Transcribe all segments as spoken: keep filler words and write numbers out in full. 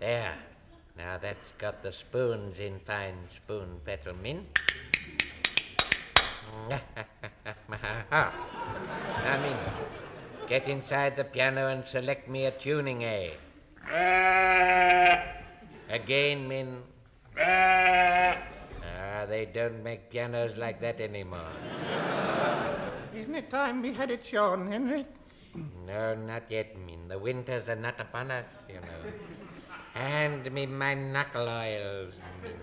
There. Now that's got the spoons in fine spoon petal mint. Now, Min, get inside the piano and select me a tuning A. Again, Min. Ah, they don't make pianos like that anymore. Isn't it time we had it shown, Henry? No, not yet, Min. The winters are not upon us, you know. Hand me my knuckle oils, Min.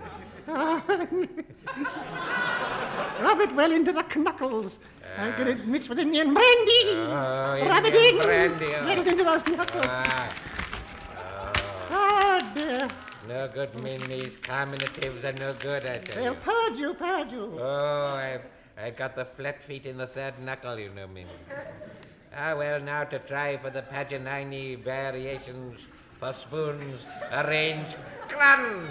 Rub it well into the knuckles. Uh, I'll get it mixed with Indian brandy. Oh, Rub Indian it in. brandy. Oh. Get it into those knuckles. Ah. Oh. Oh, dear. No good, Min. These carminatives are no good, I tell They'll you. purge you, purge you. Oh, I've, I've got the flat feet in the third knuckle, you know, Min. Ah, well, now to try for the Paganini variations for spoons, arrange Clun!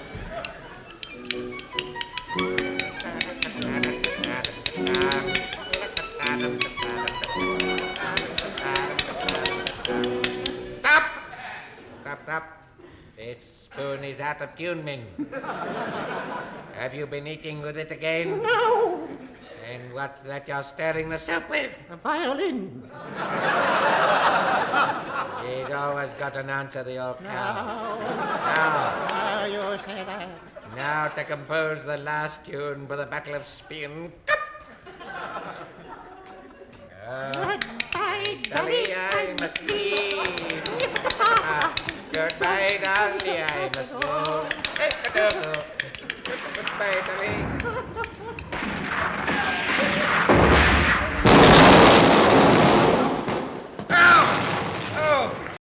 Stop! Stop, stop. This spoon is out of tune, Min. Have you been eating with it again? No. And what's that you're stirring the soup with? A violin. He's always got an answer, the old No. cow. Now, Oh, you say that. now to compose the last tune for the Battle of Spin. Uh, Goodbye, Dolly, I must leave. Ah, Goodbye, Dolly, I must go. Goodbye, Dolly.